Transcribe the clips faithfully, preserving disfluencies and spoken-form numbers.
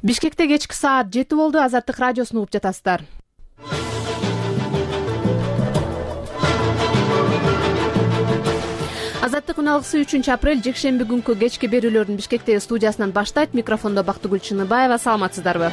Бишкекте кечки саат жети болду. Азаттык радиосун угуп жатасыздар. Азаттык үналгысы үчүнчү апрель жекшемби күнкү кечки берүүлөрүн Бишкектеги студиясынан баштайт. Микрофондо Бактыгүл Чыныбаева. Саламатсыздарбы?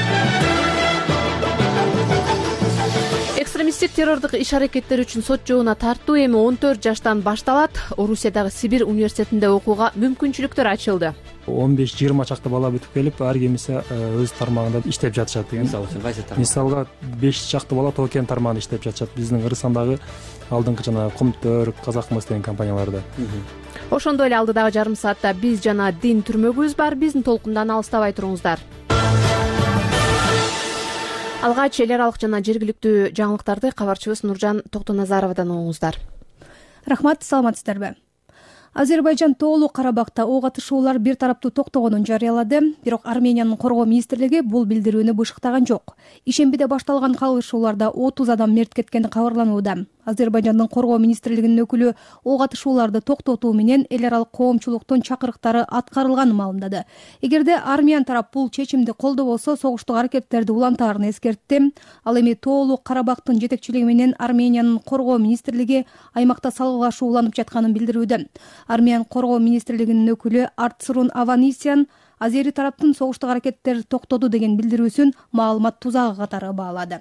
Экстремисттик террордук иш-аракеттер үчүн сот жообуна тартуу эми он төрт жаштан башталат. Орусиядагы Сибирь университетинде окууга мүмкүнчүлүктөр ачылды. он беш жыйырма чакты бала бүтүп келип, ар кимиси өз тармагында иштеп жатышат деген. Мисалы үчүн кайсы тармак? Мисалга беш чакты бала Токен тармагында иштеп жатышат. Биздин Кыргызстандагы алдыңкы жана Кумтөр, Казакмыс деген компанияларда. Ошондой эле алдыдагы жарым саатта биз жана Дин түрмөгүбүз бар. Биздин толкундан алыстабай туруңуздар. Алгач эл аралык жана жергиликтүү жаңылыктарды кабарчыбыз Нуржан Токтоназаровадан угуңуздар. Рахмат, саламатсыздарбы? Азербайжан тоолуу Карабакта ок атышуулар бир тараптуу токтогонун жарыялады. Бирок Армениянын коргоо министрлиги бул билдирүүнү бышыктаган жок. Ишембиде башталган калышууларда отуз адам мерт кеткени кабарланууда. Азербайжандын коргоо министрлигинин өкүлү ок атышууларды токтотуу менен эл аралык коомчулуктун чакырыктары аткарылганын маалымдады. Эгерде армян тарап бул чечимди колдобосо, согуштук аракеттерди улантаарын эскертти. Ал эми тоолуу Карабактын жетекчилиги менен Армениянын коргоо министрлиги аймакта салгылашуу уланып жатканын билдирүүдө. Армян коргоо министрлигинин өкүлү Артсурун Аванисян азери тараптын согуштук аракеттерди токтоду деген билдирүүсүн маалымат тузагы катары баалады.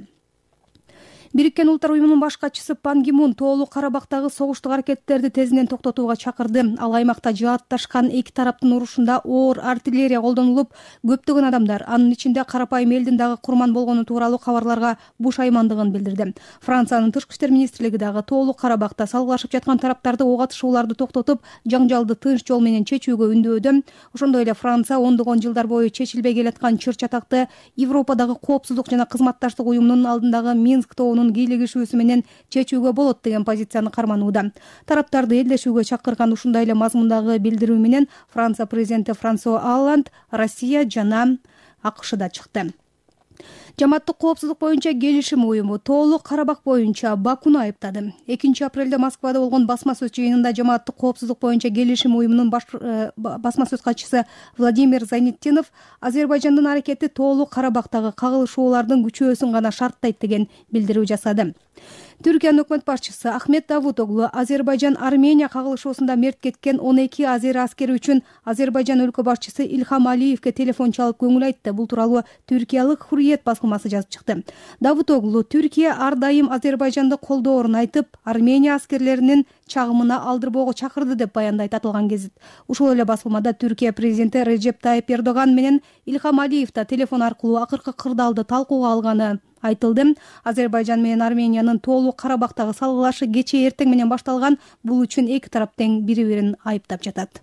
Бириккен Улуттар уюмунун баш катчысы Пан Ги Мун тоолуу Карабактагы согуштук аракеттерди тезинен токтотууга чакырды. Ал аймакта жаатташкан эки тараптын урушунда оор артиллерия колдонулуп, көптөгөн адамдар, анын ичинде карапайым элдин дагы курман болгону тууралуу кабарларга бушаймандыгын билдирди. Франциянын тышкы иштер министрлиги дагы тоолуу Карабакта салгылашып жаткан тараптарды ок атышууларды токтотуп, жаңжалды тынч жол менен чечүүгө үндөөдө. Ошондой эле Франция ондогон жылдар бою чечилбей келаткан чыр чатакты Европадагы коопсуздук жана кызматташтык уюмунун алдындагы Минск тоонун кийлигишүүсү менен чечүүгө болот деген позицияны карманууда. Тараптарды элдешүүгө чакырган ушундай эле мазмундагы билдирүү менен Франция президенти Франсуа Олланд Россия жана АКШда чыкты. Жамааттык коопсуздук боюнча келишим уюму тоолуу Карабак боюнча Бакуну айыптады. экинчи апрелде Москвада болгон басма сөз жыйынында жамааттык коопсуздук боюнча келишим уюмунун баш басма сөз катчысы Владимир Зайнеттинов Азербайжандын аракети тоолуу Карабактагы кагылышуулардын күчөөсүн гана шарттайт деген билдирүү жасады. Түркиянын өкмөт башчысы Ахмет Давутоглу Азербайжан Армения кагылышуусунда мерт кеткен он эки азери аскери үчүн Азербайжан өлкө башчысы Илхам Алиевке телефон чалып көңүл айтты. Бул тууралуу түркиялык Хурриет басылмасы жазып чыкты. Давутоглу Түркия ар дайым Азербайжанды колдоорун айтып, Армения аскерлеринин чагымына алдырбоого чакырды деп баяндайт атылган гезит. Ушул эле басылмада Түркия президенти Режеп Тайип Эрдоган менен Илхам Алиев да телефон аркылуу акыркы кырдаалды талкууга алганы айтылды. Азербайжан менен Армениянын тоолуу Карабактагы салгылашы кечээ эртең менен башталган. Бул үчүн эки тарап тең бири-бирин айыптап жатат.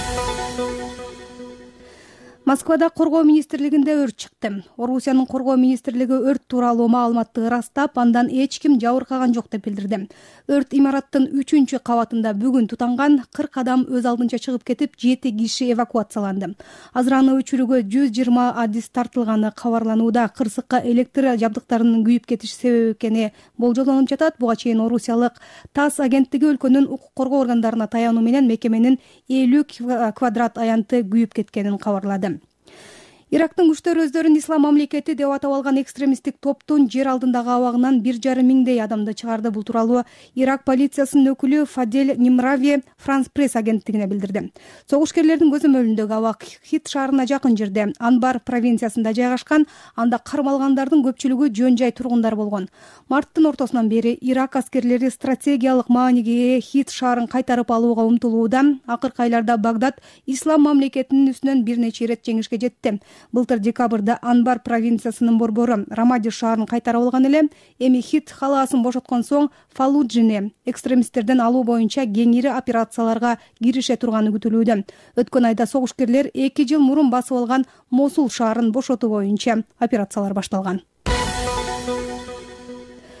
Москвада коргоо министрлигинде өрт чыкты. Орусиянын коргоо министрлиги өрт тууралуу маалыматты ырастап, андан эч ким жабыркаган жок деп билдирди. Өрт имараттын үчүнчү кабатында бүгүн тутанган, кырк адам өз алдынча чыгып кетип, жети киши эвакуацияланды. Азыраны өчүрүүгө жүз жыйырма адис тартылганы кабарланууда. Кырсыкка электр жабдыктарынын күйүп кетиши себеп экени болжолонуп жатат. Буга чейин орусиялык ТАСС агенттиги өлкөнүн укук коргоо органдарына таянуу менен мекеменин элүү квадрат аянты күйүп кеткенин кабарлады. Ирактын күчтөр өздөрүн ислам мамлекети деп атап алган экстремисттик топтун жер алдындагы абагынан бир жарым миңдей адамды чыгарды. Бул тууралуу Ирак полициясынын өкүлү Фадель Нимрави Франс пресс агенттигине билдирди. Согушкерлердин көзөмөлүндөгү абак Хит шаарына жакын жерде, Анбар провинциясында жайгашкан. Анда кармалгандардын көпчүлүгү жөн жай тургундар болгон. Марттын ортосунан бери Ирак аскерлери стратегиялык мааниге ээ Хит шаарын кайтарып алууга умтулууда. Акыркы айларда Багдад ислам мамлекетинин үстүнөн бир нече ирет жеңишке жетти. Былтыр декабрда Анбар провинциясынын борбору Рамади шаарын кайтарып алган эле. Эми Хит халаасын бошоткон соң Фаллуджини экстремисттерден алуу боюнча кеңири операцияларга кирише турганы күтүлүүдө. Өткөн айда согушкерлер эки жыл мурун басып алган Мосул шаарын бошотуу боюнча операциялар башталган.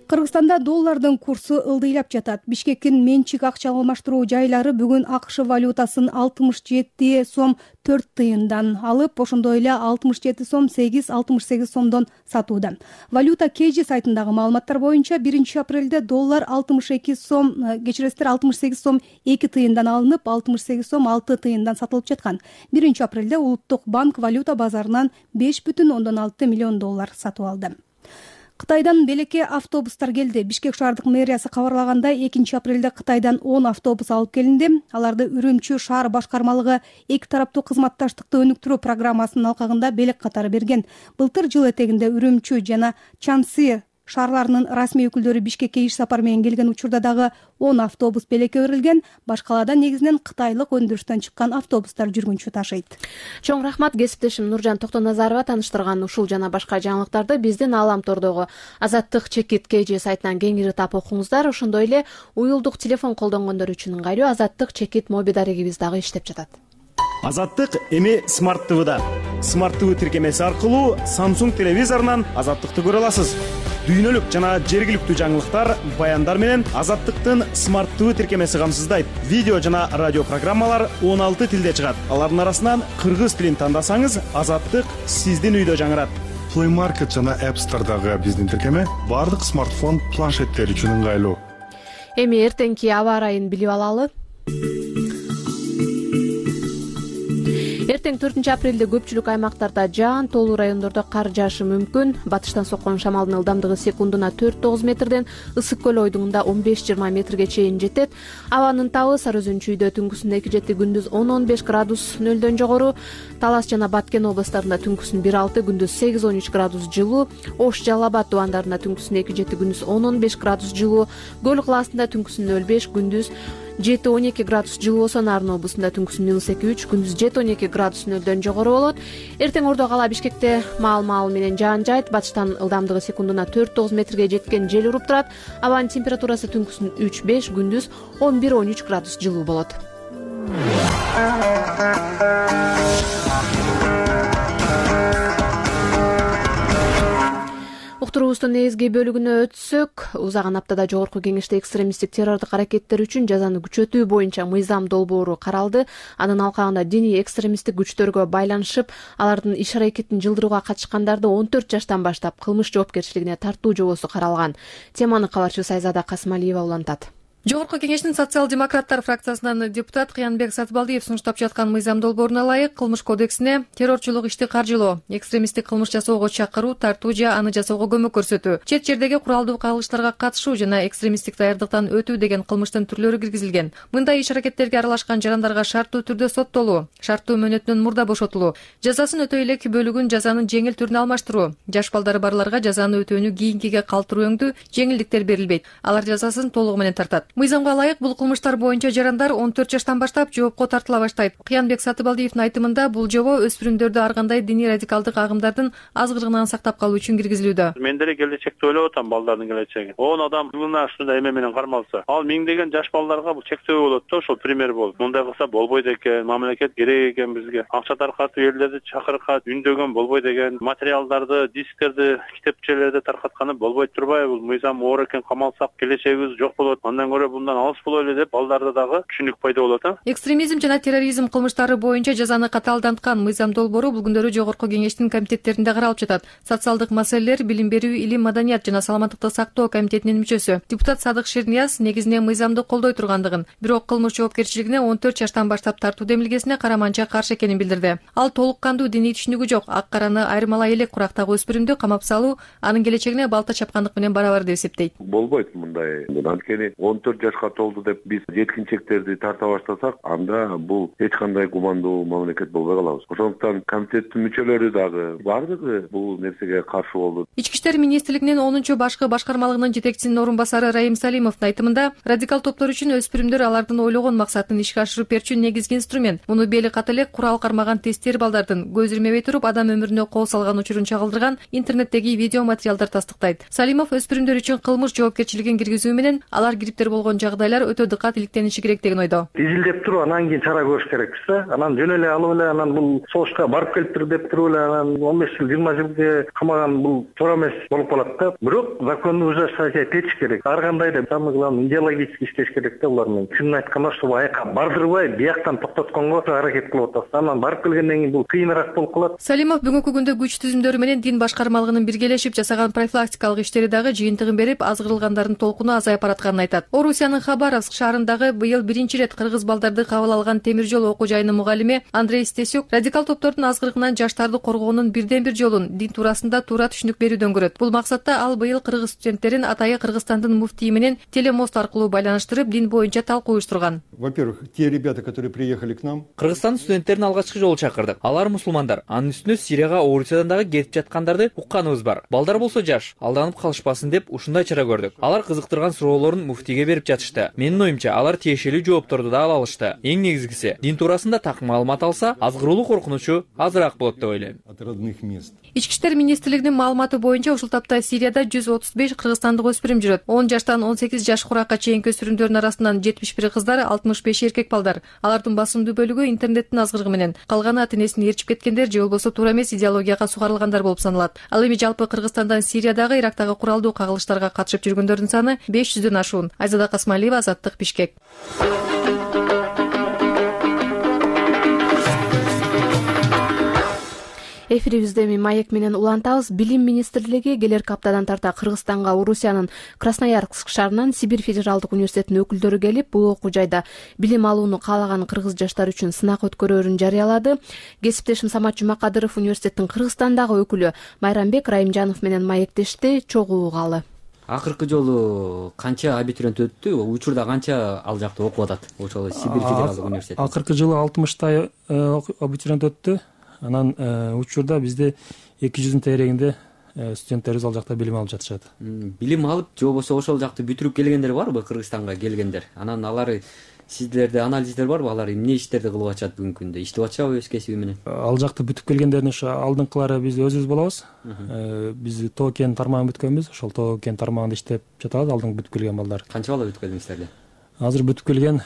Кыргызстанда доллардын курсу ылдыйлап жатат. Бишкектин менчик акча алмаштыруу жайлары бүгүн АКШ валютасын алтымыш жети сом төрт тыйындан алып, ошондой эле алтымыш жети сом сегиз алтымыш сегиз сомдон сатууда. Валюта Кежи сайтындагы маалыматтар боюнча биринчи апрелде доллар алтымыш эки сом, кечиресиздер, алтымыш сегиз сом эки тыйындан алынып, алтымыш сегиз сом алты тыйындан сатылып жаткан. биринчи апрелде Улуттук банк валюта базарынан беш бүтүн ондон алты миллион доллар сатып алды. Кытайдан белекке автобустар келди. Бишкек шаардык мэриясы кабарлагандай, экинчи апрелде Кытайдан он автобус алып келинди. Аларды Үрүмчү шаар башкармалыгы эки тараптуу кызматташтыкты өнүктүрүү программасынын алкагында белек катары берген. Былтыр жыл этегинде Үрүмчү жана Чанси шаарларынын расмий өкүлдөрү Бишкекке иш сапар менен келген учурда дагы он автобус белекке берилген. Башкалада негизинен кытайлык өндүрүштөн чыккан автобустар жүргүнчү ташыйт. Чоң рахмат, кесиптешим Нуржан Токтоназарова таныштырган ушул жана башка жаңылыктарды биздин Ааламтордогу Азаттык чекит Кежи сайтынан кеңири таап окуңуздар. Ошондой эле уюлдук телефон колдонгондор үчүн ыңгайлуу Азаттык чекит моби дарегибиз дагы иштеп жатат. Азаттык эми Смарт ТВда. Смарт ТВ тиркемеси аркылуу Samsung телевизорунан Азаттыкты көрө аласыз. Дүйнөлүк жана жергиликтүү жаңылыктар, баяндар менен Азаттыктын Смарт ТВ тиркемеси камсыздайт. Видео жана радио программалар он алты тилде чыгат. Алардын арасынан кыргыз тилин тандасаңыз, Азаттык сиздин үйдө жаңырат. Play Market жана App Store'дагы биздин тиркеме бардык смартфон планшеттер үчүн ыңгайлуу. Эми эртеңки аба ырайын билип алалы. Эртең төртүнчү апрелде көпчүлүк аймактарда жаан, тоолуу райондордо кар жаашы мүмкүн. Батыштан соккон шамалдын ылдамдыгы секундуна төрт тогуз метрден, Ысык көл ойдуңунда он беш жыйырма метрге чейин жетет. Абанын табы Сары Өзүнчүйдө түнкүсүн эки жети, күндүз он он беш градус нөлдөн жогору. Талас жана Баткен областарында түнкүсүн бир алты, күндүз сегиз он үч градус жылуу. Ош, Жалал Абад тубандарында түнкүсүн эки жети, күндүз он он беш градус жылуу. Көл кылаасында түнкүсүн нөл беш, күндүз жети он эки градус жылуу болсо, Нарын облусунда түнкүсүн минус эки үч, күндүз жети он эки градус нөлдөн жогору болот. Эртең Ордо кала Бишкекте маал-маал менен жаан жайт. Батыштан ылдамдыгы секундуна төрт тогуз метрге жеткен жел уруп турат. Абанын температурасы түнкүсүн үч беш, күндүз он бир он үч градус жылуу болот. Уктуруубуздун негизги бөлүгүнө өтсөк, узаган аптада жогорку кеңеште экстремисттик террордук аракеттер үчүн жазаны күчөтүү боюнча мыйзам долбоору каралды. Анын алкагында диний экстремисттик күчтөргө байланышып, алардын иш-аракетин жылдырууга катышкандарды он төрт жаштан баштап кылмыш жоопкерчилигине тартуу жобосу каралган. Теманы кабарчы Сайзада Касмалиева улантат. Жогорку кеңештин социал-демократтар фракциясынан депутат Кыянбек Сатыбалдиев сунуштап жаткан мыйзам долбооруна ылайык кылмыш кодексине террорчулук ишти каржылоо, экстремисттик кылмыш жасоого чакыруу, тартуу же аны жасоого көмөк көрсөтүү, чет жердеги куралдуу кагылыштарга катышуу жана экстремисттик даярдыктан өтүү деген кылмыштын түрлөрү киргизилген. Мындай иш-аракеттерге аралашкан жарандарга шарттуу түрдө соттолуу, шарттуу мөөнөтүнөн мурда бошотулуу, жазасын өтөй элек бөлүгүн жазанын жеңил түрүнө алмаштыруу, жаш балдары барларга жазаны өтөөнү кийинкиге калтыруу өңдүү жеңилдиктер берилбейт. Алар жазасын толугу менен тартат. Мыйзамга ылайык бул кылмыштар боюнча жарандар он төрт жаштан баштап жоопко тартыла баштайт. Кыянбек Сатыбалдиевдин айтымында бул жобо өспүрүмдөрдү ар кандай диний радикалдык агымдардын азгырыгынан сактап калуу үчүн киргизилүүдө. Мен деле келечекти ойлоп атам, балдардын келечеги. он адам жылына ушундай эме менен кармалса, ал миңдеген жаш балдарга бул чектөө болот да, ошол пример болот. Мындай кылса болбойт экен, мамлекет керек экен бизге. Акча таркатып, элдерди чакыркат, үндөгөн болбойт экен, материалдарды, дисктерди, китепчелерди таркатканы болбойт турбайбы? Бул мыйзам оор экен, камалсак келечегибиз жок болот. Андан көрө bundan алыс бололу деп балдарда дагы түшүнүк пайда болот. Экстремизм жана терроризм кылмыштары боюнча жазаны катаалданткан мыйзам долбоору бул күндөрү жогорку кеңештин комитеттеринде каралып жатат. Социалдык маселелер, билим берүү, илим, маданият жана саламаттыкты сактоо комитетинин мүчөсү депутат Садык Шернияз негизинен мыйзамды колдой тургандыгын, бирок кылмыш жоопкерчилигине он төрт жаштан баштап тартуу демилгесине караманча каршы экенин билдирди. Ал толук кандуу диний түшүнүгү жок, ак караны айырмалай элек курактагы өспүрүмдү камап салуу анын келечегине балта чапкандык менен барабар деп эсептейт. Болбойт мындай. Анткени он төрт жашка толду деп биз жеткинчектерди тарта баштасак, анда бул эч кандай гумандуу мамлекет болбой калабыз. Ошондуктан комитеттин мүчөлөрү дагы бардыгы бул нерсеге каршы болду. Ички иштер министрлигинин онунчу башкы башкармалыгынын жетекчисинин орун басары Раим Салимовдун айтымында, радикал топтор үчүн өспүрүмдөр алардын ойлогон максатын ишке ашырып берчү негизги инструмент. Муну бели кат элек курал кармаган тестер балдардын көз ирмебей туруп адам өмүрүнө кол салган учурун чагылдырган интернеттеги видео материалдар тастыктайт. Салимов өспүрүмдөр үчүн кылмыш жоопкерчилигин киргизүү менен алар кириптер болгон жагдайлар өтө дыкат иликтениши керек деген ойдо. Изилдеп туруп анан кийин чара көрүш керекпиз да. Анан жөн эле алып эле анан бул согушка барып келиптир деп туруп эле анан он беш жыл жыйырма жылга камаган бул туура эмес болуп калат да. Бирок законду ужесточать этиш керек. Ар кандай да самый главный идеологически иштеш керек да улар менен. Чынын айтканда ошо аяка бардырбай бияктан токтотконго аракет кылып атабыз. Анан барып келгенден кийин бул кыйыныраак болуп калат. Салимов бүгүнкү күндө күч түзүмдөрү менен дин башкармалыгынын биргелешип жасаган профилактикалык иштери дагы жыйынтыгын берип, азгырылгандардын толкуну азайып баратканын айтат. Орусиянын Хабаровск шаарындагы быйыл биринчи ирет кыргыз балдарды кабыл алган темир жол окуу жайынын мугалими Андрей Стесюк радикал топтордун азгырыгынан жаштарды коргоонун бирден бир жолун дин туурасында туура түшүнүк берүүдөн көрөт. Бул максатта ал быйыл кыргыз студенттерин атайы Кыргызстандын муфтийи менен телемост аркылуу байланыштырып, дин боюнча талкуу уюштурган. Во-первых, те ребята, которые приехали к нам. Кыргызстан студенттерин алгачкы жолу чакырдык. Алар мусулмандар. Анын үстүнө Сирияга, Орусиядан дагы кетип жаткандарды укканыбыз бар. Балдар болсо жаш, алданып калышпасын деп ушундай чара көрдүк. Алар кызыктырган суроолорун муфтийге берип жатышты. Менин оюмча, алар тиешелүү жоопторду да ала алышты. Эң негизгиси, дин туурасында так маалымат алса, азгырылуу коркунучу азыраак болот деп ойлойм. От родных мест. Ички иштер министрлигинин маалыматы боюнча ушул тапта Сирияда жүз отуз беш кыргызстандык өспүрүм жүрөт. он жаштан он сегиз жаш куракка чейинки өспүрүмдөрдүн арасынан жетимиш бир кыздар, алтымыш беш эркек балдар. Алардын басымдуу бөлүгү интернеттин азгырыгы менен, калганы ата энесин ээрчип кеткендер же болбосо туура эмес идеологияга сугарылгандар болуп саналат. Ал эми жалпы Кыргызстандан Сириядагы, Ирактагы куралдуу кагылыштарга катышып жүргөндөрдүн саны беш жүздөн ашуун. Айзада Касмалиева, Азаттык, Бишкек. Эфирибизде эми маек менен улантабыз. Билим министрлиги келерки аптадан тарта Кыргызстанга Орусиянын Красноярск шаарынан Сибирь федералдык университетинин өкүлдөрү келип, бул окуу жайда билим алууну каалаган кыргыз жаштары үчүн сынак өткөрөөрүн жарыялады. Кесиптешим Самат Жумакадыров университеттин Кыргызстандагы өкүлү Майрамбек Райымжанов менен маектешти. Чогуу угалы. Акыркы жолу канча абитуриент өттү? Учурда канча ал жакта окуп атат? Ошол Сибирь федералдык университети. Акыркы жылы алтымыштай абитуриент өттү. Анан учурда бизде эки жүздүн тегерегинде студенттерибиз ал жакта билим алып жатышат. Билим алып, же болбосо ошол жакты бүтүрүп келгендер барбы, Кыргызстанга келгендер? Анан алар сиздерде анализдер барбы? Алар эмне иштерди кылып атышат бүгүнкү күндө? Иштеп атышабы өз кесиби менен? Ал жакта бүтүп келгендердин ошо алдыңкылары биз өзүбүз болобуз. Биз тоо кен тармагын бүткөнбүз. Ошол тоо кен тармагында иштеп жатабыз, алдыңкы бүтүп келген балдар. Канча бала бүтүп келдиңиздер? Азыр бүтүп келген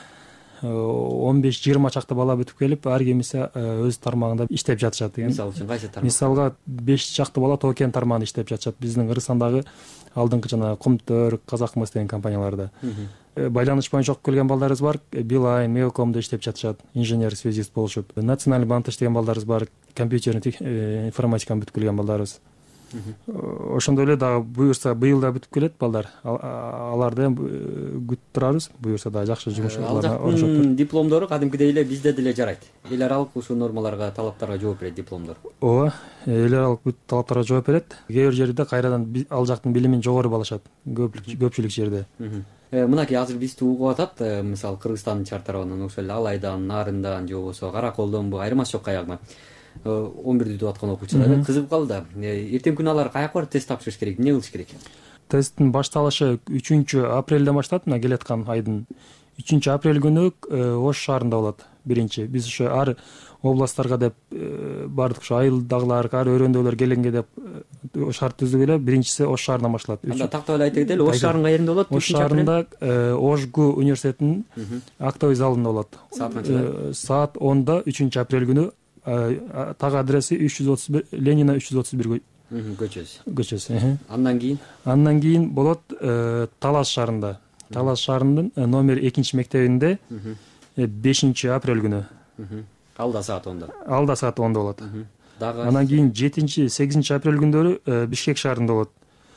он беш жыйырма чакта бала бүтүп келип, ар кимиси өз тармагында иштеп жатышат деген. Мисалы үчүн кайсы тармак? Мисалга беш чакта бала тоо кен тармагында иштеп жатышат. Биздин Кыргызстандагы алдыңкы жана Комтөр, Казакмыс деген компанияларда. Байланыш боюнча окуп келген балдарыбыз бар. Билайн, Меокомдо иштеп жатышат. Инженер связист болушуп. Национальный банкта иштеген балдарыбыз бар. Компьютердик информатиканы бүтүп келген балдарыбыз. Ошондой эле дагы буюрса быйыл да бүтүп келет балдар. Аларды күтүп турабыз. Буюрса да жакшы жумуш алып. Дипломдору кадимкидей эле бизде деле жарайт. Эл аралык ушул нормаларга, талаптарга жооп берет дипломдор. Ооба, эл аралык бүт талаптарга жооп берет. Кээ бир жерде кайрадан ал жактын билимин жогору балашат. Көпчүлүк жерде. Мынакей азыр бизди угуп атат, мисалы Кыргызстандын чар тарабынан, ошол эле Алайдан, Нарындан, же болбосо Караколдонбу, айырмасы жок каягына. он бирди бүтүп аткан окуучулар кызыгып калды. Эртең күнү алар каяка барып тест тапшырыш керек? Эмне кылыш керек? Тесттин башталышы үчүнчү апрелден башталат, мына келаткан айдын үчүнчү апрель күнү Ош шаарында болот. Биринчи биз ошо ар областтарга деп бардык, ошо айылдагылар, ар өрөөндөгүлөр келгенге деп шарт түздүк эле. Биринчиси Ош шаарынан башталат. Анда тактап эле айта кетели, Ош шаарынын каеринде болот? Ош шаарында Ошгу университетинин актовый залында болот. Саат канчада? Саат онда үчүнчү апрель күнү. Так адреси үч жүз отуз бир Ленина үч жүз отуз бир көчөсү. Көчөсү. Андан кийин? Андан кийин болот Талас шаарында. Талас шаарынын номер экинчи мектебинде бешинчи апрель күнү. Ал да саат онда. Ал да саат онда болот. Дагы андан кийин жетинчи сегизинчи апрель күндөрү Бишкек шаарында болот.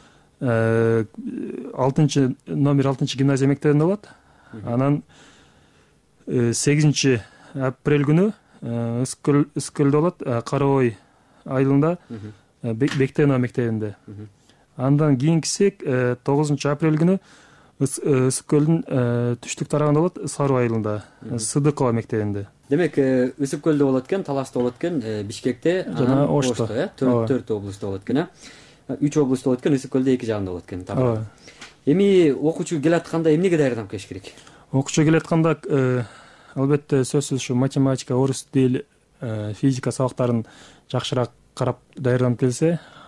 алтынчы номер алтынчы гимназия мектебинде болот. Анан сегизинчи апрель күнү Искөл Искөлдө болот, Карабой айылында Бектено мектебинде. Андан кийинкиси тогузунчу апрель күнү Искөлдүн түштүк тарабында болот, Сару айылында, Сыдыкова мектебинде. Демек, Ысыккөлдө болот экен, Таласта болот экен, Бишкекте, жана Ошто, төрт облустта болот экен, э? үч облустта болот экен, Ысыккөлдө эки жагында болот экен. Эми окуучу келатканда эмнеге даярданып келиш керек? Окуучу келатканда албетте сөзсүз ушу математика, орус тили, физика сабактарын жакшыраак карап даярданып келсе,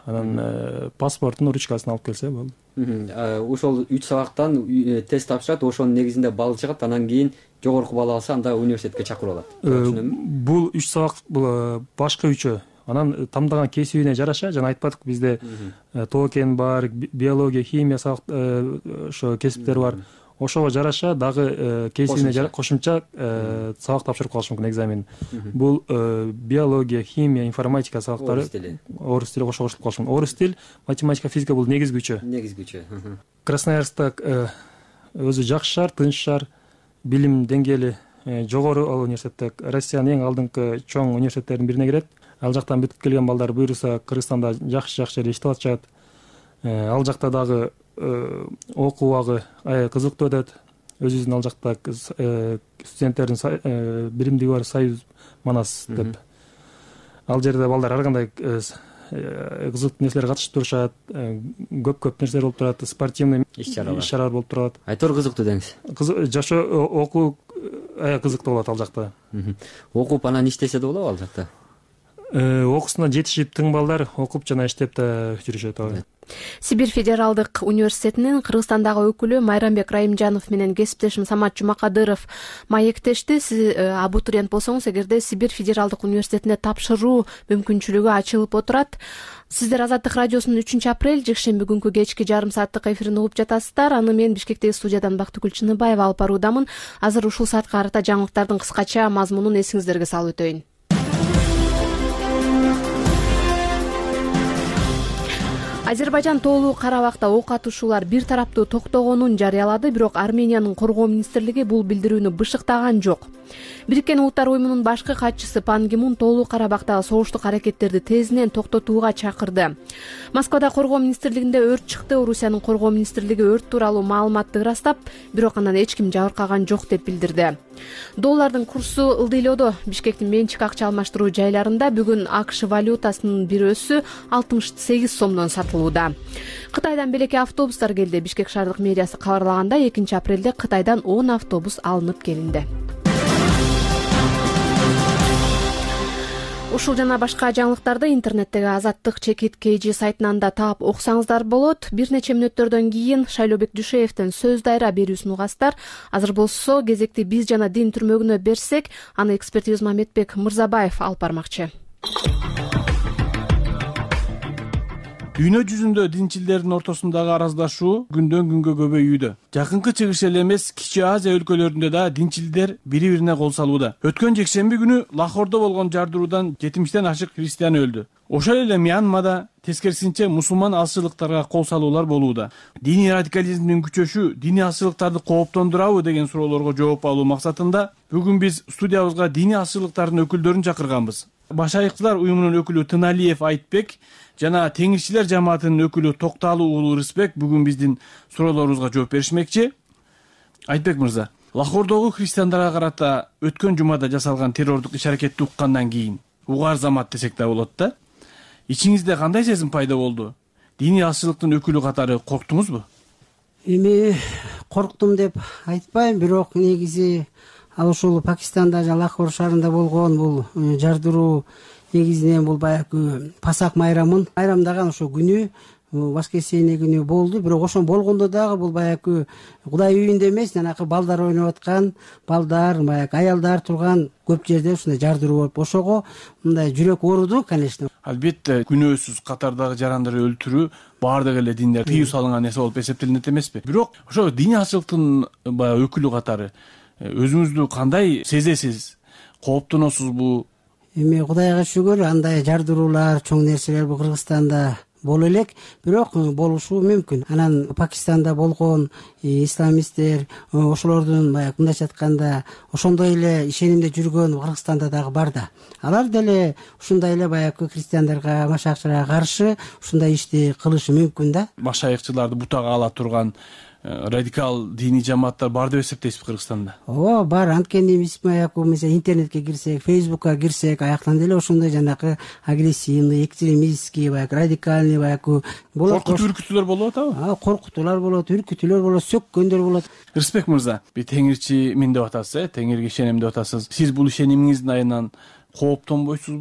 анан паспортун ручкасын алып келсе болду. Ошол үч сабактан тест тапшырат, ошонун негизинде балл чыгат, анан кийин жогорку балл алса анда университетке чакырып алат. Бул үч сабак бул башкы үчөө. Анан тамдаган кесибине жараша, жана айтпадык бизде токен бар, биология, химия сабак ошо кесиптер бар. Ошого жараша дагы кесибине кошумча сабак тапшырып калыш мүмкүн экзамен. Бул биология, химия, информатика сабактары орус тили кошо кошулуп калышы мүмкүн. Орус тил, математика, физика бул негизги үчөө. Негизги үчөө. Красноярскта өзү жакшы шаар, тынч шаар, билим деңгээли жогору ал университетте Россиянын эң алдыңкы чоң университеттердин бирине кирет. Ал жактан бүтүп келген балдар буюрса Кыргызстанда жакшы-жакшы жерде иштеп атышат. Ал жакта дагы окуу убагы аябай кызыктуу өтөт. Өзүбүздүн ал жакта студенттердин биримдиги бар, Союз Манас деп. Ал жерде балдар ар кандай кызыктуу нерселерге катышып турушат, көп-көп нерселер болуп турат, спортивный иш-чаралар болуп турат. Айтор кызыктуу деңиз. Жашоо, окуу аябай кызыктуу болот ал жакта. Окуп анан иштесе да болобу ал жакта? Окуусуна жетишип тың балдар окуп жана иштеп да жүрүшөт. Сибирь федералдык университетинин Кыргызстандагы өкүлү Майрамбек Райымжанов менен кесиптешим Самат Жумакадыров маектешти. Сиз абитуриент болсоңуз, эгерде Сибирь федералдык университетине тапшыруу мүмкүнчүлүгү ачылып отурат. Сиздер Азаттык радиосунун үчүнчү апрель жекшемби күнкү кечки жарым сааттык эфирин угуп жатасыздар. Аны мен Бишкектеги студиядан Бактыгүл Чыныбаева алып баруудамын. Азыр ушул саатка карата жаңылыктардын кыскача мазмунун эсиңиздерге салып өтөйүн. Азербайжан тоолуу Карабакта ок атышуулар бир тараптуу токтогонун жарыялады, бирок Армениянын коргоо министрлиги бул билдирүүнү бышыктаган жок. Бириккен Улуттар уюмунун башкы катчысы Пан Ги Мун тоолуу Карабактагы согуштук аракеттерди тезинен токтотууга чакырды. Москвада коргоо министрлигинде өрт чыкты. Орусиянын коргоо министрлиги өрт тууралуу маалыматты ырастап, бирок анан эч ким жабыркаган жок деп билдирди. Доллардын курсу ылдыйлоодо. Бишкектин менчик акча алмаштыруу жайларында бүгүн АКШ валютасынын бир өссү алтымыш сегиз сомдон сатылууда. Кытайдан белекке автобустар келди. Бишкек шаардык мэриясы кабарлагандай, экинчи апрелде Кытайдан он автобус алынып келинди. Ушул жана башка жаңылыктарды интернеттеги Азаттык чекит кей жи сайтынан да таап окусаңыздар болот. Бир нече мүнөттөрдөн кийин Шайлообек Дүйшеевдин сөз дайра берүүсүн угасыздар. Азыр болсо кезекти биз жана дин түрмөгүнө берсек, аны эксперт Мамедбек Мырзабаев алып бармакчы. Дүйнө жүзүндө динчилдердин ортосундагы араздашуу күндөн күнгө көбөйүүдө. Жакынкы чыгыш эле эмес, Кичи Азия өлкөлөрүндө да динчилдер бири-бирине кол салууда. Өткөн жекшемби күнү Лахордо болгон жардыруудан жетимиштен ашык христиан өлдү. Ошол эле Мьянмада тескерисинче мусулман алчылыктарга кол салуулар болууда. Диний радикализмдин күчөшү диний алчылыктарды кооптондурабы деген суроолорго жооп алуу максатында бүгүн биз студиябызга диний алчылыктардын өкүлдөрүн чакырганбыз. Башайыкчылар уюмунун өкүлү Тыналиев Айтбек жана Теңирчилер жамаатынын өкүлү Токталуу уулу Рысбек бүгүн биздин суроолорубузга жооп беришмекчи. Айтбек мырза, Лахордогу христиандарга карата өткөн жумада жасалган террордук иш-аракетти уккандан кийин угаар замат десек да болот да. Ичиңизде кандай сезим пайда болду? Диний алчылыктын өкүлү катары корктуңузбу? Эми корктум деп айтпайм, бирок негизи ал ушул Пакистанда жана Лахор шаарында болгон бул жардыруу негизинен бул баягы Пасак майрамын майрамдаган ошо күнү, воскресенье күнү болду. Бирок ошон болгондо дагы бул баягы Кудай үйүндө эмес, жанакы балдар ойноп аткан, балдар, баягы аялдар турган көп жерде ушундай жардыруу болуп, ошого мындай жүрөк ооруду, конечно. Албетте күнөөсүз катардагы жарандарды өлтүрүү баардык эле диндер тыюу салынган нерсе болуп эсептелинет эмеспи? Бирок ошо диний алчылыктын баягы өкүлү катары өзүңүздү кандай сезесиз? Кооптоносузбу? Эми Кудайга шүгүр, андай жардыруулар, чоң нерселер бул Кыргызстанда боло элек, бирок болушу мүмкүн. Анан Пакистанда болгон исламисттер, ошолордун баягы мындайча айтканда ошондой эле ишенимде жүргөн Кыргызстанда дагы бар да. Алар деле ушундай эле баягы христиандарга, машайыкчыларга каршы ушундай ишти кылышы мүмкүн да. Машайыкчыларды бутага ала турган радикал диний жамааттар бар деп эсептейсизби Кыргызстанда? Ооба, бар. Анткени биз баягы мисалы интернетке кирсек, Фейсбукка кирсек, аяктан деле ошондой жанакы агрессивный, экстремистский, баягы радикальный баягы болот. Коркутуу үркүтүүлөр болуп атабы? А, коркутуулар болот, үркүтүүлөр болот, сөккөндөр болот. Рысбек мырза, бир теңирчимин деп атасыз, э, теңирге ишенем деп атасыз. Сиз бул ишенимиңиздин айынан кооптонбойсузбу?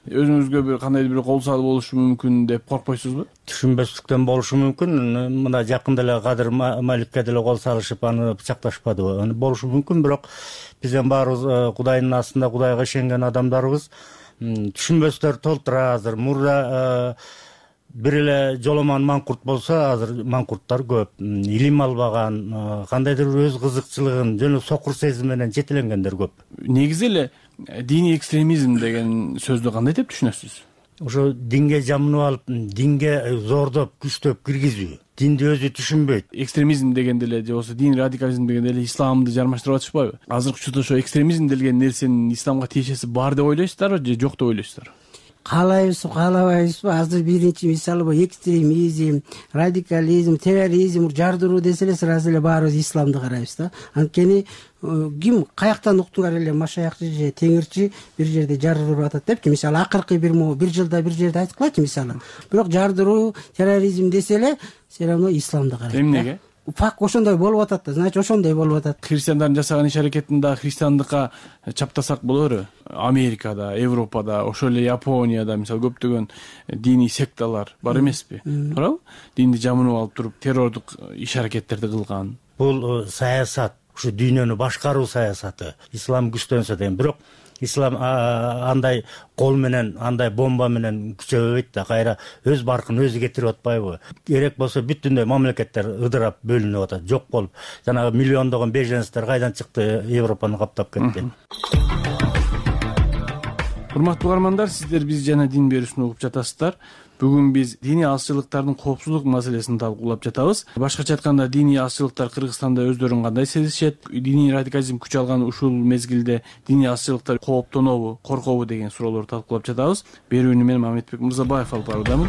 өзүңүзгө бир кандайдыр бир кол салуу болушу мүмкүн деп коркпойсузбу? Түшүнбөстүктөн болушу мүмкүн. Мына жакында эле Кадыр Маликке деле кол салышып, аны бычакташпадыбы? Аны болушу мүмкүн, бирок бизден баарыбыз Кудайдын астында Кудайга ишенген адамдарбыз. Түшүнбөстөр толтура азыр. Мурда бир эле жоломан маңкурт болсо, азыр маңкурттар көп. Илим албаган, кандайдыр бир өз кызыкчылыгын жөн сокур сезим менен жетеленгендер көп. Негизи эле диний экстремизм деген сөздү кандай деп түшүнөсүз? Ошо динге жамынып алып, динге зордоп, күчтөп киргизүү. Динди өзү түшүнбөйт. Экстремизм дегенде эле же болбосо дин радикализм дегенде эле исламды жармаштырып атышпайбы? Азыркы учурда ошо экстремизм деген нерсенин исламга тиешеси бар деп ойлойсуздарбы же жок деп ойлойсуздар? Каалайбызбы, каалабайбызбы? Азыр биринчи мисалы бул экстремизм, радикализм, терроризм, жардыруу десе эле сразу эле баарыбыз исламды карайбыз да. Анткени ким каяктан уктуңар эле машаякчы же теңирчи бир жерде жардырып атат депчи, мисалы акыркы бир бир жылда бир жерде айткылачы мисалы. Бирок жардыруу, терроризм десе эле все равно исламды карайт. Эмнеге? Факт ошондой болуп атат да, значит ошондой болуп атат. Христиандардын жасаган иш аракетин да христиандыкка чаптасак болору. Америкада, Европада, ошол эле Японияда мисалы көптөгөн диний секталар бар эмеспи? Туурабы? Динди жамынып алып туруп террордук иш аракеттерди кылган. Бул саясат, ушу дүйнөнү башкаруу саясаты. Ислам күчтөнсө дейм, бирок ислам андай кол менен, андай бомба менен күчөбөйт да, кайра өз баркын өзү кетирип атпайбы? Керек болсо бүтүндөй мамлекеттер ыдырап бөлүнүп атат, жок болуп. Жанагы миллиондогон беженецтер кайдан чыкты, Европаны каптап кетти. Урматтуу угармандар, сиздер биз жана дин берүүсүн угуп жатасыздар. Бүгүн биз диний азчылыктардын коопсуздук маселесин талкуулап жатабыз. Башкача айтканда, диний азчылыктар Кыргызстанда өздөрүн кандай сезишет? Диний радикализм күч алган ушул мезгилде диний азчылыктар кооптонобу, коркобу деген суроолорду талкуулап жатабыз. Берүүнү мен Мамедбек Мырзабаев алып баруудамын.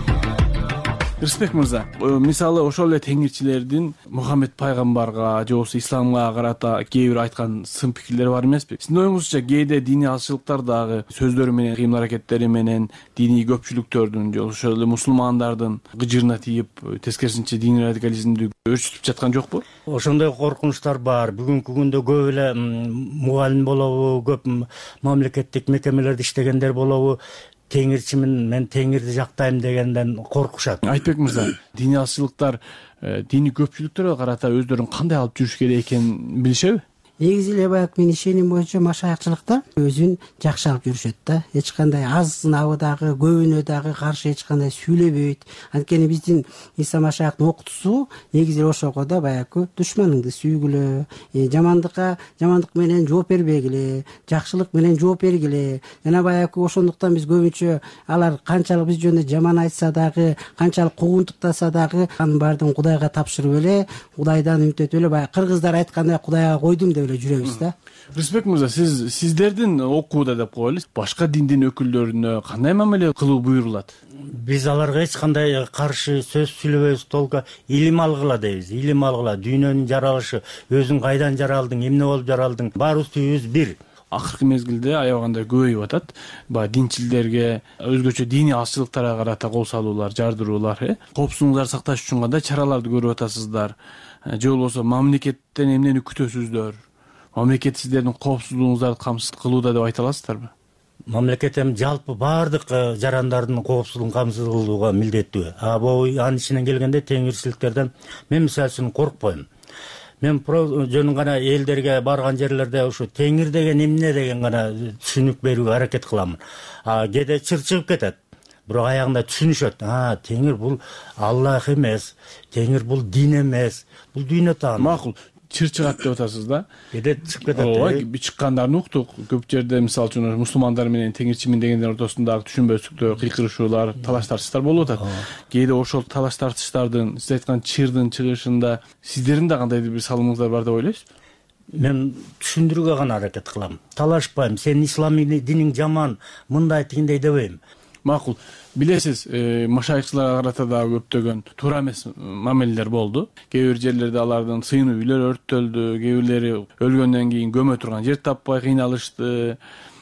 Рыспек мырза, мисалы ошол эле теңирчилердин Мухаммед пайгамбарга же болбосо исламга карата кээ бир айткан сын пикирлери бар эмеспи? Сиздин оюңузча кээде диний азчылыктар дагы сөздөрү менен, кыймыл аракеттери менен диний көпчүлүктөрдүн же ошол эле мусулмандардын гыжырына тийип, тескерисинче диний радикализмди өрчүтүп жаткан жокпу? Ошондой коркунучтар бар. Бүгүнкү күндө көп эле мугалим болобу, көп мамлекеттик мекемелерде иштегендер болобу, теңирчимин, мен теңирди жактайм дегенден коркушат. Айтбек мырза, диний азчылыктар диний көпчүлүктөргө карата өздөрүн кандай алып жүрүш керек экенин билишеби? Негизи эле баягы менин ишеним боюнча машаякчылыктар өзүн жакшы алып жүрүшөт да. Эч кандай азынабы дагы, көбүнө дагы каршы эч кандай сүйлөбөйт. Анткени биздин Иса машаяктын окутуусу негизи ошого да баягы душманыңды сүйгүлө, жамандыкка жамандык менен жооп бербегиле, жакшылык менен жооп бергиле. Жана баягы ошондуктан биз көбүнчө алар канчалык биз жөнүндө жаман айтса дагы, канчалык куугунтуктаса дагы анын баардыгын Кудайга тапшырып эле, Кудайдан үмүт этип эле баягы кыргыздар айткандай Кудайга койдум деп жүрөбүз да. Рыспек мырза, сиз сиздердин окууда деп коелу, башка диндин өкүлдөрүнө кандай мамиле кылуу буйрулат? Биз аларга эч кандай каршы сөз сүйлөбөйбүз, толку илим алгыла дейбиз. Илим алгыла, дүйнөнүн жаралышы, өзүң кайдан жаралдың, эмне болуп жаралдың, баарыбыз түбүбүз бир. Акыркы мезгилде аябагандай көбөйүп атат. Баягы динчилерге, өзгөчө диний азчылыктарга карата кол салуулар, жардыруулар, э? Коопсуздугуңарды сакташ үчүн кандай чараларды көрүп атасыздар? Же болбосо мамлекеттен эмнени күтөсүздөр? Мамлекет сиздердин коопсуздугуңуздарды камсыз кылууда деп айта аласыздарбы? Мамлекет эми жалпы баардык жарандардын коопсуздугун камсыз кылууга милдеттүү. А бул анын ичинен келгенде теңирчиликтерден мен мисалы үчүн коркпойм. Мен жөн гана элдерге барган жерлерде ушу теңир деген эмне деген гана түшүнүк берүүгө аракет кыламын. А кээде чыр чыгып кетет. Бирок аягында түшүнүшөт. А, теңир бул Аллах эмес, теңир бул дин эмес, бул дүйнө таан. Макул. Чыр чыгат деп атасыз да? Кээде чыгып кетет. Ооба, чыккандарын уктук. Көп жерде мисалы үчүн мусулмандар менен теңирчимин дегендер ортосундагы түшүнбөстүктөр, кыйкырышуулар, талаш тартыштар болуп атат. Кээде ошол талаш тартыштардын, сиз айткан чырдын чыгышында сиздердин да кандайдыр бир салымыңыздар бар деп ойлойсузбу? Мен түшүндүрүүгө гана аракет кылам. Талашпайм. Сен ислам диниң жаман, мындай тигиндей дебейм. Макул. Билесиз, машайыкчыларга карата да көптөгөн туура эмес мамилелер болду. Кээ бир жерлерде алардын сыйынуу үйлөр өрттөлдү, кээ бирлери өлгөндөн кийин көмө турган жер таппай кыйналышты.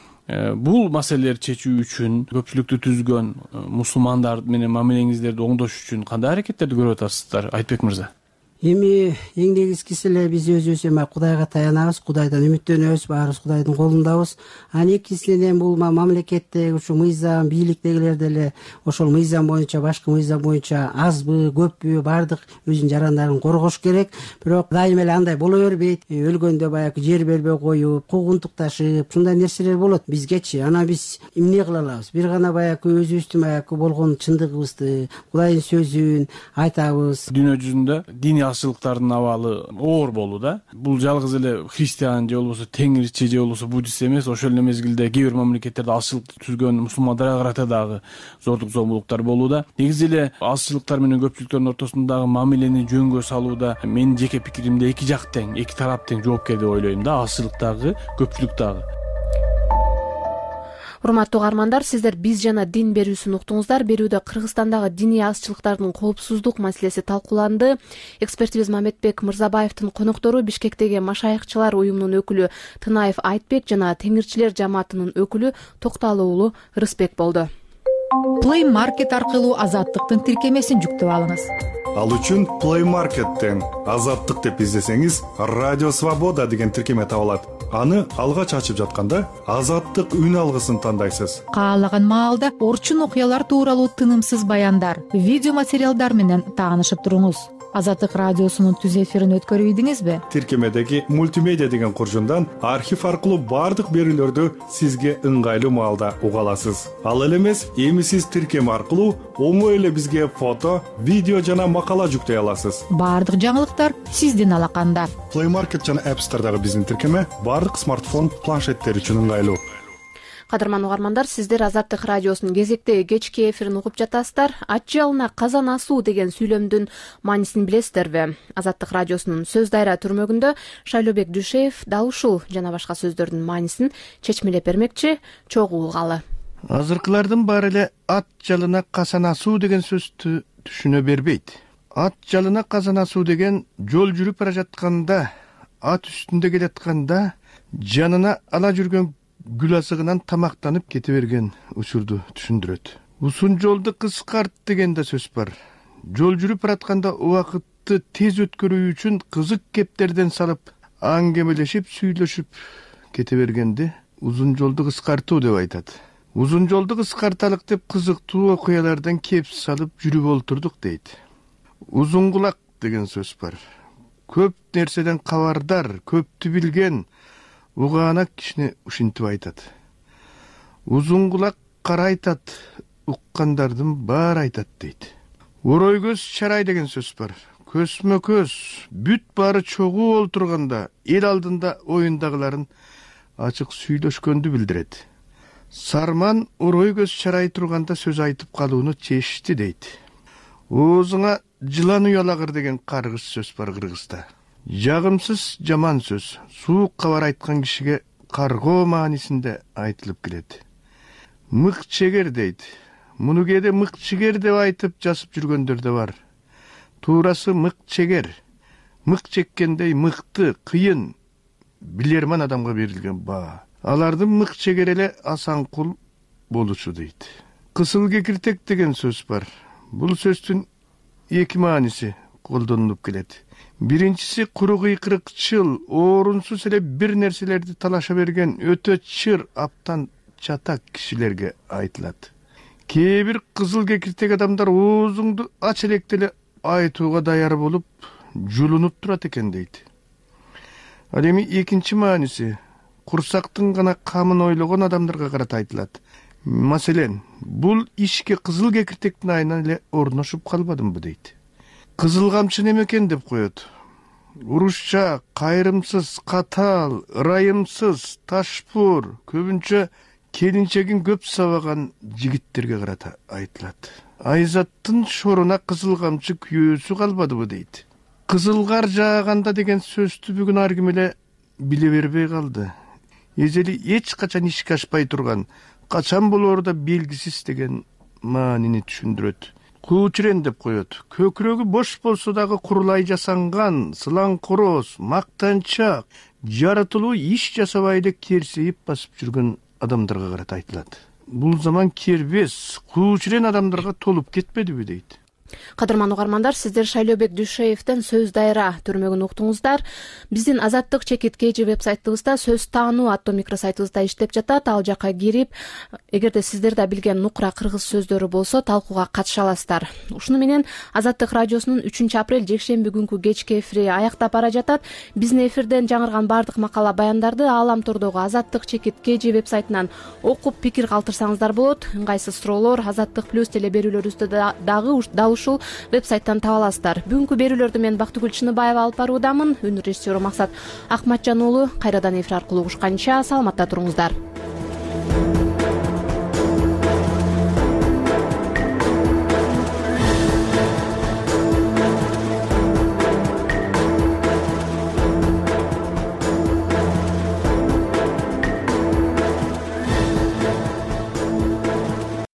Бул маселелерди чечүү үчүн көпчүлүктү түзгөн мусулмандар менен мамилеңиздерди оңдош үчүн кандай аракеттерди көрүп атасыздар, Айтбек мырза? эми эң негизгиси эле биз өзүбүз эми Кудайга таянабыз, Кудайдан үмүттөнөбүз, баарыбыз Кудайдын колундабыз. Анан экинчиден бул мамлекеттеги ушу мыйзам, бийликтегилер деле ошол мыйзам боюнча, башкы мыйзам боюнча азбы, көппү, баардык өзүнүн жарандарын коргош керек. Бирок дайыма эле андай боло бербейт. Өлгөндө баягы жер бербей коюп, куугунтукташып, ушундай нерселер болот бизгечи. Анан биз эмне кыла алабыз? Бир гана баягы өзүбүздүн баягы болгон чындыгыбызды, Кудайдын сөзүн айтабыз. Дүйнө жүзүндө диний азчылыктардын абалы оор болууда. Бул жалгыз эле христиан же болбосо теңирчи же болбосо буддист эмес, ошол эле мезгилде кээ бир мамлекеттерде азчылыкты түзгөн мусулмандарга карата дагы зордук зомбулуктар болууда. Негизи эле азчылыктар менен көпчүлүктөрдүн ортосундагы мамилени жөнгө салууда менин жеке пикиримде эки жак тең, эки тарап тең жоопкер деп ойлойм да, азчылык дагы, көпчүлүк дагы. Урматтуу угармандар, сиздер биз жана дин берүүсүн уктуңуздар. Берүүдө Кыргызстандагы диний азчылыктардын коопсуздук маселеси талкууланды. Экспертибиз Мамедбек Мырзабаевдин коноктору Бишкектеги Машайыкчылар уюмунун өкүлү Тынаев Айтбек жана Теңирчилер жамаатынын өкүлү Токталы уулу Рыспек болду. Play Market аркылуу азаттыктын тиркемесин жүктөп алыңыз. Ал үчүн Play Market'тен азаттык деп издесеңиз, Радио Свобода деген тиркеме табылат. Аны алгач ачып жатканда азаттык үн алгысын тандайсыз. Каалаган маалда орчун окуялар тууралуу тынымсыз баяндар, видео материалдар менен таанышып туруңуз. Азаттык радиосунун түз эфирин өткөрүп ийдиңизби? Тиркемедеги мультимедиа деген куржундан архив аркылуу бардык берүүлөрдү сизге ыңгайлуу маалда уга аласыз. Ал эле эмес, эми сиз тиркеме аркылуу оңой эле бизге фото, видео жана макала жүктөй аласыз. Бардык жаңылыктар сиздин алаканда. Play Market жана App Store'дагы биздин тиркеме бардык смартфон, планшеттер үчүн ыңгайлуу. Кадырман угармандар, сиздер Азаттык радиосунун кезектеги кечки эфирин угуп жатасыздар. Ат жалына казан асуу деген сүйлөмдүн маанисин билесиздерби? Азаттык радиосунун сөз дайра түрмөгүндө Шайлообек Дүшеев дал ушул жана башка сөздөрдүн маанисин чечмелеп бермекчи. Чогуу угалы. Азыркылардын баары эле ат жалына казан асуу деген сөздү түшүнө бербейт. Ат жалына казан асуу деген жол жүрүп бара жатканда, ат үстүндө келатканда жанына ала жүргөн гүл азыгынан тамактанып кете берген учурду түшүндүрөт. Узун жолду кыскарт деген да сөз бар. Жол жүрүп баратканда убакытты тез өткөрүү үчүн кызык кептерден салып, аңгемелешип, сүйлөшүп кете бергенди узун жолду кыскартуу деп айтат. Узун жолду кыскарталык деп кызыктуу окуялардан кеп салып жүрүп олтурдук дейт. Узун кулак деген сөз бар. Көп нерседен кабардар, көптү билген, угаанак кишини ушинтип айтат. Узун кулак кара айтат, уккандардын баары айтат дейт. Орой көз чарай деген сөз бар. Көзмө көз, бүт баары чогуу олтурганда эл алдында оюндагыларын ачык сүйлөшкөндү билдирет. Сарман орой көз чарай турганда сөз айтып калууну чечти дейт. Оозуңа жылан уялагыр деген каргыш сөз бар Кыргызда. Жагымсыз жаман сөз, суук кабар айткан кишиге каргоо маанисинде айтылып келет. Мык чегер дейт. Муну кээде мык чегер деп айтып жазып жүргөндөр да бар. Туурасы мык чегер. Мык чеккендей мыкты, кыйын, билерман адамга берилген баа. Алардын мык чегер эле асанкул болушу дейт. Кысыл кекиртек деген сөз бар. Бул сөздүн эки мааниси колдонулуп келет. Биринчиси куру кыйкырыкчыл, орунсуз эле бир нерселерди талаша берген өтө чыр, аптан чатак кишилерге айтылат. Кээ бир кызыл кекиртек адамдар оозуңду ач электе эле айтууга даяр болуп, жулунуп турат экен дейт. Ал эми экинчи мааниси курсактын гана камын ойлогон адамдарга карата айтылат. Маселен, бул ишке кызыл кекиртектин айынан эле орношуп калбадымбы дейт. Кызыл камчы неме экен деп коет. Урушча, кайрымсыз, катаал, ырайымсыз, ташпур, көбүнчө келинчегин көп сабаган жигиттерге карата айтылат. Айзаттын шоруна кызыл камчы күйөөсү калбадыбы дейт. Кызыл кар жааганда деген сөздү бүгүн ар ким эле биле бербей калды. Эжели эч качан ишке ашпай турган, качан болоору да белгисиз деген маанини түшүндүрөт. Куучурен деп коет. Көкүрөгү бош болсо дагы курулай жасанган, сылаң короз, мактанчак, жаратылуу иш жасабай эле керсейип басып жүргөн адамдарга карата айтылат. Бул заман кербес, куучурен адамдарга толуп кетпедиби дейт. Кадырман угармандар, сиздер Шайлообек Дүйшеевден сөз дайра түрмөгүн уктуңуздар. Биздин Азаттык чекит kg вебсайтыбызда сөз таануу аттуу микросайтыбызда иштеп жатат. Ал жака кирип, эгерде сиздер да билген нукура кыргыз сөздөрү болсо талкууга катыша аласыздар. Ушуну менен Азаттык радиосунун үчүнчү апрель жекшемби күнкү кечки эфири аяктап бара жатат. Биздин эфирден жаңырган бардык макала баяндарды Аалам тордогу Азаттык чекит kg вебсайтынан окуп пикир калтырсаңыздар болот. Ыңгайсыз суроолор Азаттык плюс теле берүүлөрүбүздө дагы дал ушул вебсайттан таба аласыздар. Бүгүнкү берүүлөрдү мен Бактыгүл Чыныбаева алып баруудамын. Үн режиссеру Максат Акматжан уулу. Кайрадан эфир аркылуу угушканча саламатта туруңуздар.